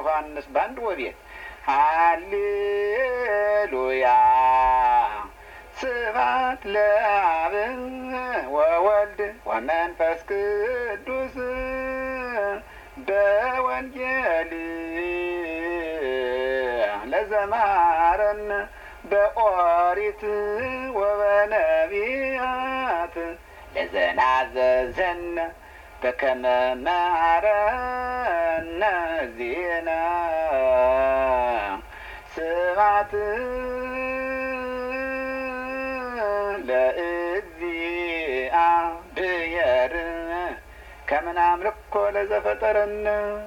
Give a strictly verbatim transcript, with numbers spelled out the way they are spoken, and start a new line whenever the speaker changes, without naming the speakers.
ዮሐንስ በአንድ ወቤት ሃሌሉያ ስብሐት ለአብ ወወልድ ወመንፈስ ቅዱስ በወንጌል ለዘማረን በኦሪት ወበነቢያት ለዘናዘዘን በከመ መሐረነ ዜና ስብሐት ለእግዚአብሔር ከመ ናምልኮ ለዘፈጠረነ